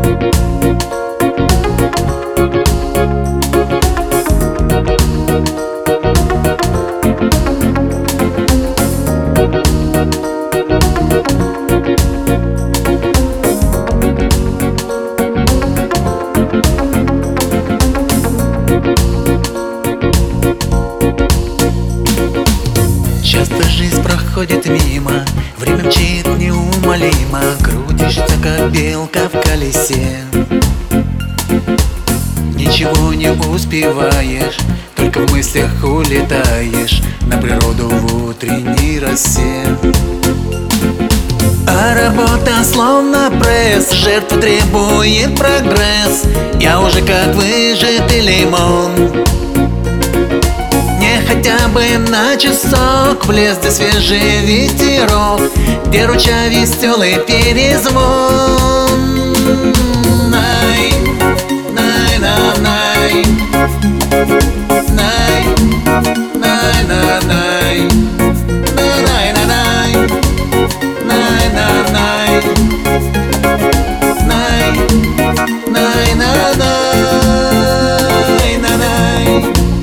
Часто жизнь проходит мимо, время мчит неумолимо, крутишься, как белка в колесе. Ничего не успеваешь, только в мыслях улетаешь на природу в утренней росе. А работа словно пресс, жертва требует прогресс. Я уже как выжатый лимон, хотя бы на часок влез, где свежий ветерок, где ручья веселый перезвон. Най, най, на, най, най, най, на, най, най, на, най, най, на, най, най, най, на, най, на, най.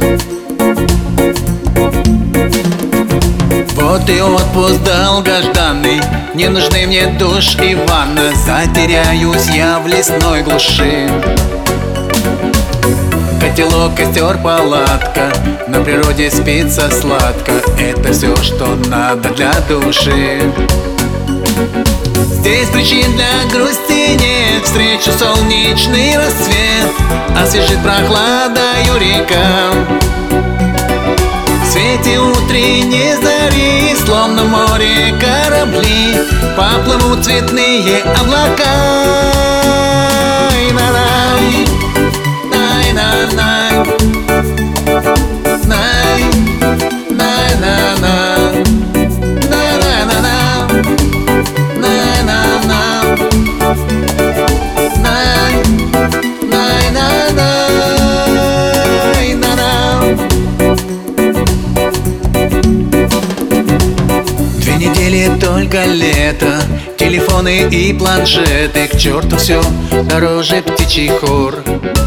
Вот и отпуск долгожданный, не нужны мне душ и ванна. Затеряюсь я в лесной глуши. Котелок, костер, палатка, на природе спится сладко. Это все, что надо для души. Здесь причин для грусти нет, встречу солнечный рассвет, освежит прохладою река. В свете утренней зари, словно в море корабли, поплывут цветные облака. Най-на-най, най-на-най, най, най-на-най, най-на-на-на, най-на-на, най, най-на-най. Недели только лето, телефоны и планшеты, к черту все дороже птичий хор.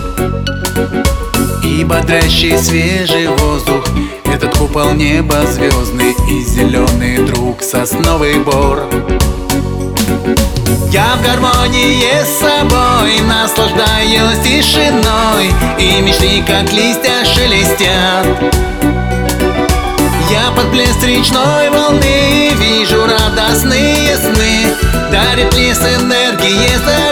И бодрящий свежий воздух, этот купол неба звездный и зеленый друг сосновый бор. Я в гармонии с собой наслаждаюсь тишиной, и мечты как листья шелестят. Я под плеск речной волны вижу радостные сны, дарит лес энергии.